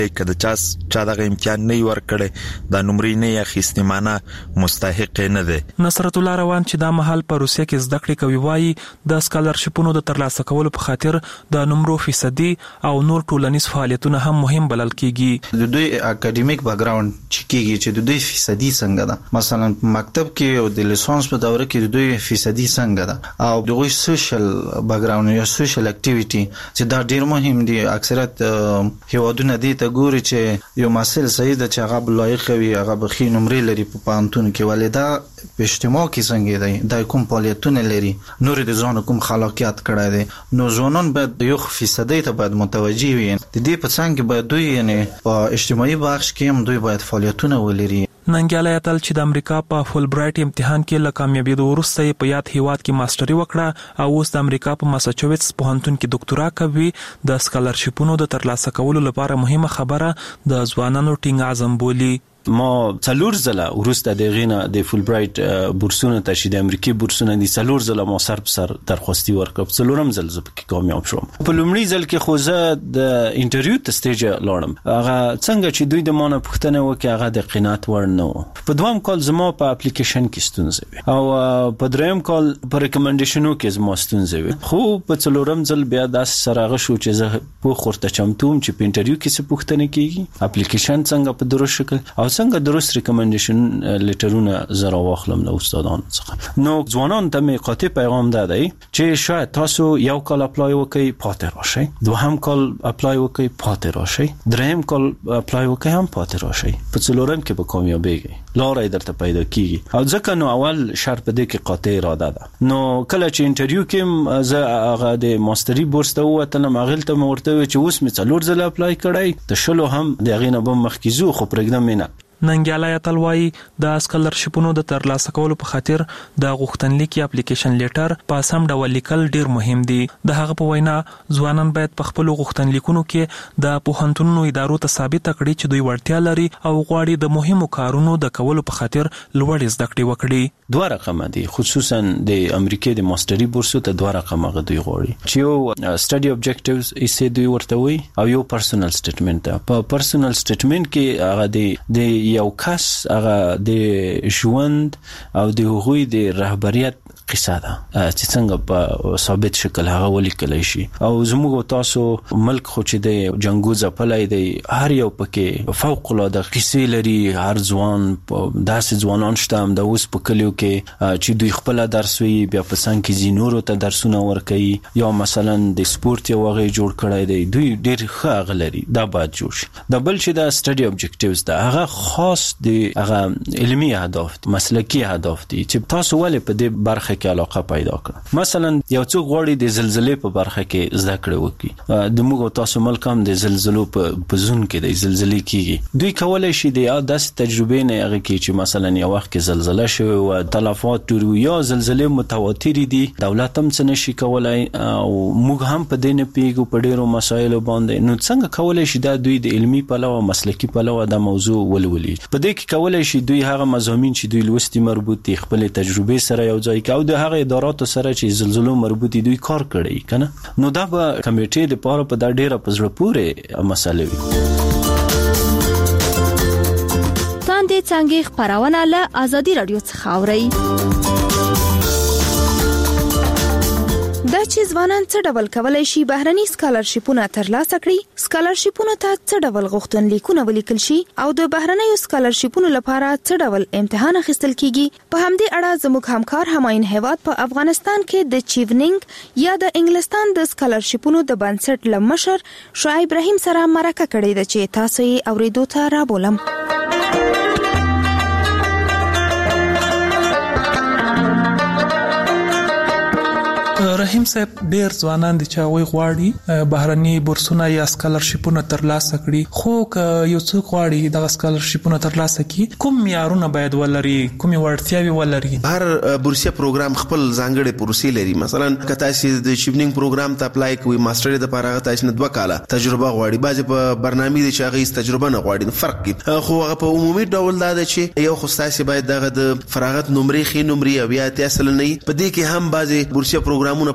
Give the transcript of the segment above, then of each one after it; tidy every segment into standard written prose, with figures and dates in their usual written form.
که د چا دغه امتحان نه ورکړي د نمرې نه اخیستې معنی مستحق نه دی. نصرت الله روان چې دا مهال په روسیه کې زده کړې کوي وایي د سکالرشپونو د ترلاسه کولو په خاطر د نمرو فیصدي او نور ټولنیز فعالیتونه هم مهم بلل کیږي. د دوی اکیډمیک بیک ګراوند چې کیږي چې د دوی فیصدي څنګه ده، مثلا په مکتب کې او د لیسانس په دوره کې د دوی فیصدي څنګه ده، او دغه سوشل بیک ګراوند یا سوشل اکټیویټي چې دا ډیر مهم دي. اکثریت هیوادونه دي ته ګوري چې یو محصل صحیح ده چې هغه لایق وي، هغه بخي نمرې لري په پانتون کې، ولې دا په اجتماع کې څنګه دی، دا کوم فعالیتونه لري، نور د ځان کوم خلاقیت کړی دی. نو ځوانان باید یو فیصدي ته باید متوجي وي. د دې په څنګ کې باید دوی یعنی په اجتماعي بخش کې هم دوی باید فعالیتونه ولري. ننګیالی اتل چې د امریکا په فول برایټ امتحان کې له کامیابیدو وروسته په یاد هیواد کې ماستري وکړه او اوس د امریکا په ماساچوټس پوهنتون کې ډاکټرا کوي. د سکالرشپونو د ترلاسه کولو لپاره مهمه خبره د ځوانانو ټینګ عزم بولي. ما څلور ځله ورسته د غینه د فول برایټ بورسونه ته چې د امریکای بورسونه دي څلور ځله ما سر په سر درخواستي ورکړم، څلورم ځل زه پکې کامیاب شوم. په لومړي ځل کې خو زه د انټرویو ته سټیج لاړم، هغه څنګه چې دوی د مانه پوښتنه وکړه هغه د قناعت وړ نه و. په دویم کال زما په اپلیکیشن کې ستونزه وي او په دریم کال په ریکمنډیشنو کې زما ستونزه وي، خو په څلورم ځل بیا داسې سره شو چې زه په خورته چمتوم چې په انټرویو کې څه پوښتنه کیږي، اپلیکیشن څنګه په درست شکل او څنګه درست ریکمنډیشن لیټرونه زرا واخلم له استادانو څخه. نو ځوانان ته می قاطع پیغام ده چې شاید تاسو یو کال اپلای وکړئ پاتې راشئ، دوهم کال اپلای وکړئ پاتې راشئ، دریم کال اپلای وکړئ هم پاتې راشئ، په څلورم کې به کامیابیږئ، لارې درته پیدا کیږي. او ځکه نو اول شرط دې کې قاطع اراده ده. نو کله چې انټرویو کې زه هغه د ماستري بورس ته ووتلم، هغه ته ورته چې اوس می څلور ځله اپلای کړی، د شلو هم د هغې نه به مخکې ځو، خو پرېږدم نه. ننګیالی اتل وایي د سکالرشپونو د ترلاسه کولو په خاطر د غوښتنلیک یا اپلیکیشن لیټر په سم ډول لیکل ډیر مهم دي. د هغه په وینا ځوانان باید په خپل غوښتنلیکونو کې د پوهنتونونو ادارو ته ثابت کړي چې دوی وړتیا لري او غواړي د مهمو کارونو د کولو په خاطر لوړ زده کړې وکړي. دوه رقم دي، خصوصا د امریکای د ماستري بورسو ته دوه رقم غوډي غواړي چې یو سټډي اوبجیکټیوز یې دوی ورته وي او یو پرسونل سټیټمنټ. په پرسونل سټیټمنټ کې هغه د یو کس هغه د ژوند او د هغوی د رهبریت قصه ده چې څنګه په ثابت شکل هغه ولیکلی شي. او زموږ تاسو ملک خو چې د جنگو ځپلی دی، هر یو پکې فوق العاده قصې لري. هر ځوان داسې ځوانان شته هم د اوس په کلیو کې چې دوی خپل درس وي، بیا په څنګ کې ځینورو ته درسونه ورکوي، یا مثلا د سپورت یو هغه جوړ کړی دی، دوی ډیر ښه هغه لري، دا باید جوړ شي. د بل چې د سټډي اوبجیکټیوز ده هغه خاص د هغه علمي اهداف، مسلکي اهداف دي چې تاسو ولې په دې برخه کې علاقه پیدا کړه. مثلا یو څوک غواړي د زلزلې په برخه کې زده کړه وکړي، د موږ تاسو ملک هم د زلزلو په زون کې د زلزلې کیږي، دوی کولای شي د داسې تجربې نه هغه کې چې مثلا یو وخت کې زلزله شوه او تلفات ټول یا زلزلې متواتر دي، دولت هم څه نشي کولای او موږ هم په دې نه پیګو په ډیرو مسایلو باندې. نو څنګه کولای شي دا دوی د علمي پلوه مسلکي پلوه د موضوع ولولي؟ په دې کې کولای شي دوی هغه مضامین چې دوی لوستي مربوط دي خپل تجربې سره یو ځای کوي، د هغه اداراتو سره چې زلزلو مربوط دي دوی کار کړی کنه. نو دا به کمیټې لپاره په دا ډیره په زړه پورې مسله وي. تاندې څنګه خبرونه له ازادي رادیو څخه اوري. دا چې ځوانان څه ډول کولای شي بهرني سکالرشپونه ترلاسه کړي، سکالرشپونو ته څه ډول غوښتنلیکونه ولیکل شي او د بهرنیو سکالرشپونو لپاره څه ډول امتحان اخیستل کیږي. په همدې اړه زموږ همکار همایون هیواد په افغانستان کې د چیونینګ یا د انګلستان د سکالرشپونو د بنسټ لمشر شعیب رحیم سره مرکه کړې ده چې تاسو یې اوریدو ته رابولم. رحیم صاحب، ډیر ځوانان دي چې هغوی غواړي بهرني بورسونه یا سکالرشپونه ترلاسه کړي، خو که یو څوک غواړي دغه سکالرشپونه ترلاسه کړي کوم معیارونه باید ولري، کومې وړتیاوې ولري؟ هر بورسیه پروګرام خپل ځانګړي پروسې لري. مثلا که تاسو د چیونینګ پروګرام ته اپلای کوئ، ماستر د لپاره تاسو نه 2 کاله تجربه غواړي، بعضې په برنامه دي چې هغه هیڅ تجربه نه غواړي، فرق کوي. خو هغه په عمومي ډول دا ده چې یو خو تاسو باید دغه د فراغت نمرې ښې نمرې او یا 80 سلنې په دې کې هم بعضې بورسیه پروګرامونه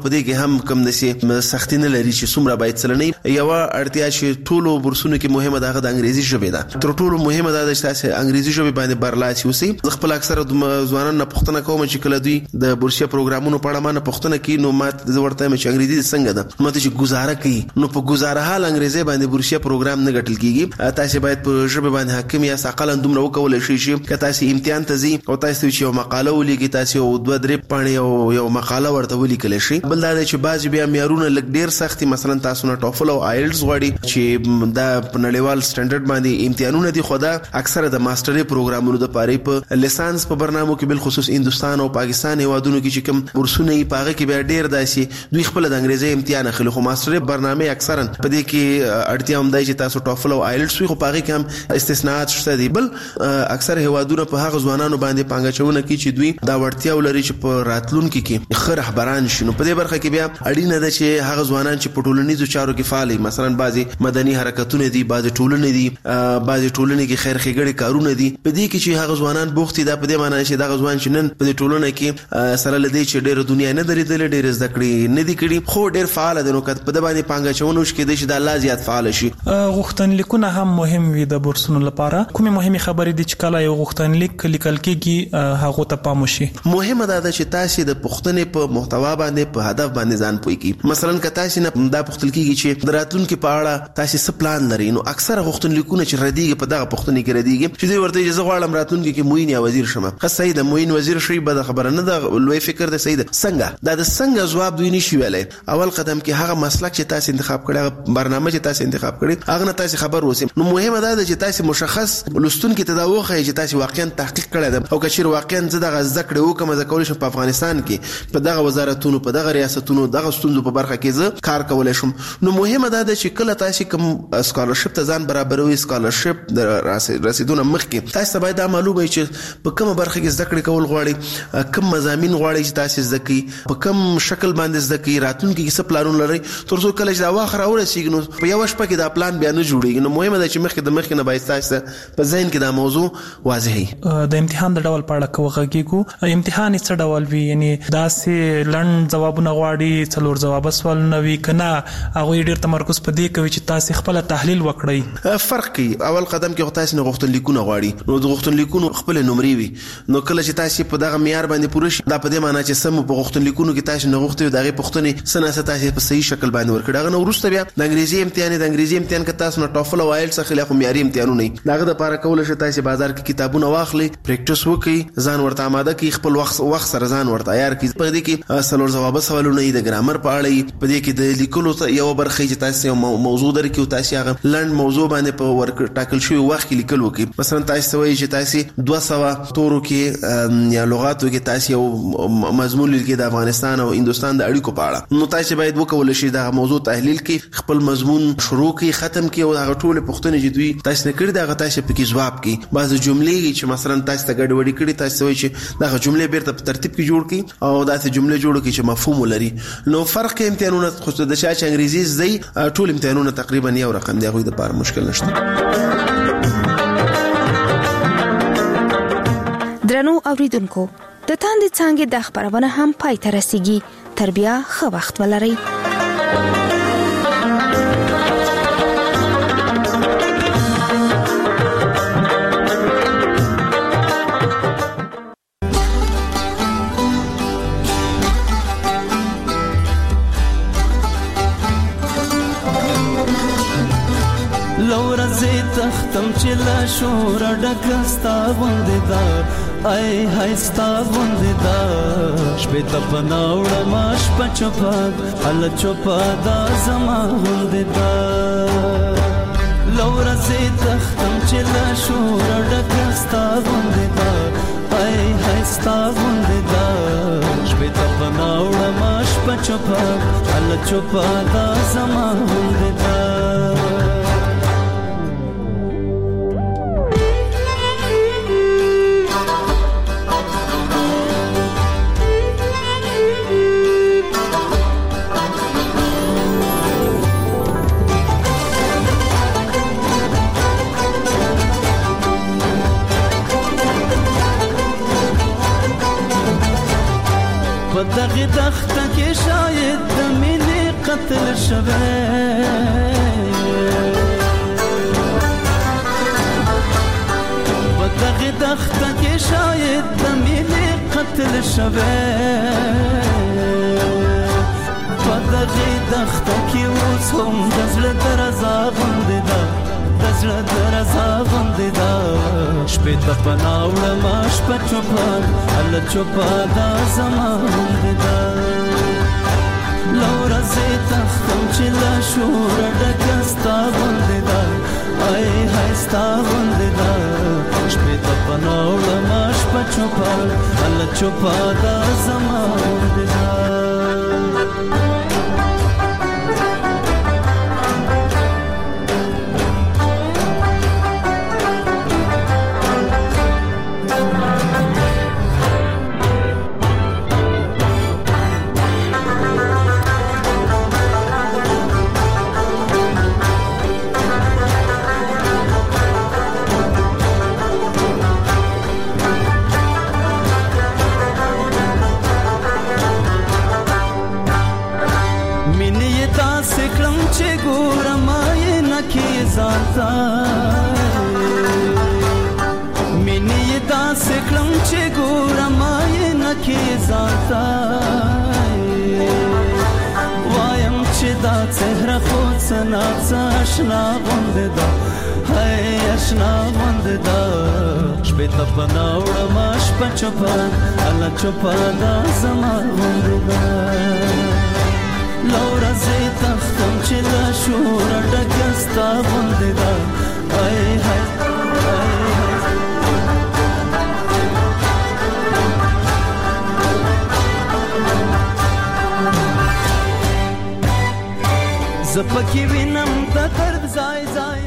په دې کې هم کوم د سختي نه لري چې څومره باید سلنی یو اړتیا چې ټولو برسونو کې مهمه ده د انګریزي ژبه ده. تر ټولو مهمه ده چې تاسو انګریزي ژبه باندې برلاسي اوسئ. خپل اکثره ځوانان نه پوښتنه کوم چې کله دوی د بورسیا پروګرامونو په اړه نه پوښتنه کوي نو ماته ورته چې انګریزي څنګه ده ماته چې گزاره کوي نو په گزاره حال انګریزي باندې بورسیا پروګرام نه ګټل کیږي. تاسو باید په ژبه باندې حاکم یا ثقل دومره وکول شي چې تاسو امتحان ته ځي او تاسو چې یو مقاله ولیکي تاسو یو 2-3 پاڼې یو مقاله ورته ولیکل شي. بل دا چې بعضی بیا معیارونه لږ ډیر سختي مثلا تاسو نه ټوفل او آیلټس غواړي چې دا په نړیوال سټانډرډ باندې امتحانونه دي. خو دا اکثره د ماستري پروګرامونو د پاره په لیسانس په برنامو کې بل خصوص هندستان او پاکستان هیوادونو کې چې کوم ورسونه یې پاغه کې بیا ډیر داسي دوی خپل د انګریزي امتحان اخلي. خو ماستري برنامه اکثرا په دې کې اړتیا هم دی چې تاسو ټوفل او آیلټس وي خو پاغه کې هم استثناءات شته دي. بل اکثر هیوادونو په هغه ځوانانو باندې پانګچونه کوي چې دوی دا وړتیا ولري چې په راتلونکو کې ښه رهبران شي. نو په دې برخه کې بیا اړینه ده چې هغه ځوانان چې په ټولنیزو چارو کې فعال دي مثلا بعضي مدني حرکتونه دي بعضي ټولنې دي بعضي ټولنې کې خیر ښېګړې کارونه دي په دې کې چې هغه ځوانان بوختي دا په دې معنی چې دا ځوان چې نن په دې ټولنه کې سره لدی چې ډېر دنیا نه درېدل ډېر زده کړې نه دي کړي خو ډېر فعال دي. نو کله په دې باندې پانګچونه وشي کې چې دا لا زیات فعال شي. غوښتنلیکونه هم مهم وي د بورسونو لپاره. کومه مهمه خبرې دي چې کله یو غوښتنلیک لیکل کېږي هغه ته پام وشي؟ مهمه ده چې تاسو د پوښتنې په محتوا باندې په هدف باندې ځان پوي کی. مثلا که تاسو نه دا پوښتل کیږي چې د راتلونکو په اړه تاسو څه پلان لرئ نو اکثره غوښتنلیکونه چې ردیږي په دغه پوښتنې کې ردیږي چې دوی ورته اجازه غواړم راتلونکو کې موین یا وزیر شمه. خاصه د موین وزیر شي به خبره نه ده لوی فکر ده سید څنګه دا د څنګه جواب دوی نشي ویلای. اول قدم کې هغه مسلک چې تاسو انتخاب کړی برنامه چې تاسو انتخاب کړی هغه نه تاسو خبر اوسئ. نو مهمه ده چې تاسو مشخص لستون کې تداوخه چې تاسو واقعا تحقیق کړی ده او کچیر واقعا زده ذکر وکم ز کول شم په افغانستان کې په دغه وزارتونو په دغه ریاستونو دغه ستونزو په برخه کې زه کار کولای شم. نو مهمه ده چې کله تاسو کوم سکالرشپ ته ځان برابروي سکالرشپ د رسیدونه مخکې تاسو باید دا معلومه وي چې په کومه برخه کې زده کړې کول غواړي کوم مضامین غواړي چې تاسو زده کړئ په کوم شکل باندې زده کړئ راتلونکي کې څه پلانونه لرئ تر څو کله چې دا واخر اورسیږي نو په یو شپه کې دا پلان بیا نه جوړیږي. نو مهمه ده چې مخکې نه باید تاسو په ذهن کې دا موضوع واضح وي. د امتحان د ډول په اړه کوغږیږو امتحان څه ډول وي یعنی داسې لړن جوابونه غواړي څلور جواب سوال نه وي کنه هغه ډیر تمرکز په دې کوي چې تاسو خپل تحلیل وکړئ؟ فرق کوي. اول قدم کې تاسو نه غوښتنلیکونه غواړي نو د غوښتنلیکونو خپل نمرې وي نو کله چې تاسو په دغه معیار باندې پوره شي دا په دې معنی چې سم په غوښتنلیکونو کې تاسو نه غوښتي دغه پوښتنې سناسه تاسو په صحیح شکل باندې ورکړه. هغه نو وروسته بیا د انګریزي امتحان کې تاسو نه ټوفل او آیلټس اخلي خو معیاري امتحانونه نه دغه د لپاره کول شي تاسو بازار کې کتابونه واخلي پریکټیس وکړي ځان ورته آماده کړئ خپل وخت سره ځان ورته تیار کړئ. په دې کې سلور جواب سوالونه د ګرامر په اړه په دې کې د لیکلو یو برخه چې تاسو موضوع درکې او تاسو هغه لند موضوع باندې په ورک ټاکل شوی وخت کې لیکل وکړي. مثلا تاسو وایي چې تاسو 200 تورو کې یا لغاتو کې تاسو یو مضمون لیکي د افغانستان او هندستان د اړیکو په اړه نو تاسو باید وکول شي دا موضوع تحلیل کې خپل مضمون شروع کې ختم کې او هغه ټول پوښتنې چې دوی تاسو نه کړی دا تاسو پکې جواب کې بعض جملې چې مثلا تاسو ته ګډوډي کړي تاسو وایي چې دا جملې بیرته په ترتیب کې جوړ کړئ او دا جملې جوړ کړئ چې مفهوم ولري. نو فرق امتحانونه خو د شاعر انګریزي زی ټول امتحانونه تقریبا یو رقم دی غوښتل لپاره مشکل نشته. درنو اوریدونکو د تاندې څنګه د خبرونه هم پای ته رسیږي. تر بیا ښه وخت ولرئ. تختم چې لا شور ډکستا غوندې دا ای هايستا غوندې دا شپې ته پناوړه ماش پچپا هل چوپا دا زما غوندې دا لورزه تختم چې لا شور ډکستا غوندې دا ای هايستا غوندې دا شپې ته پناوړه ماش پچپا هل چوپا دا زما غوندې دا دغه تخت کې شاید قتل شوه بدغه دخته کې شاید د مینې قتل شوه بدغه دخته کې اوس هم د زړه درزا غوندې ده د زړه درزا غوندې ده شپې ته پناه وړمه شپه چوپه هله چوپه دا زما غوندې ده له ورځې تښتم چې له شوره ډکه ستا غوندې ده ای های ستا غوندې ده شپې ته پناه وړمه شپه چوپه هله چوپه دا زما غوندې ده مینې داسې کړم چې ګورم یې نه کې ځانته وایم چې دا څهره خو څه ناڅه اشنا غوندې ده هی اشنا غوندې ده شپې ته پناه وړمه شپه چوپه هله چوپه دا زما غوندې ده له ورځې تښتم چې له شوره ډکه ستا غوندې ده ای های زه پکې وینم د درد ځای ځای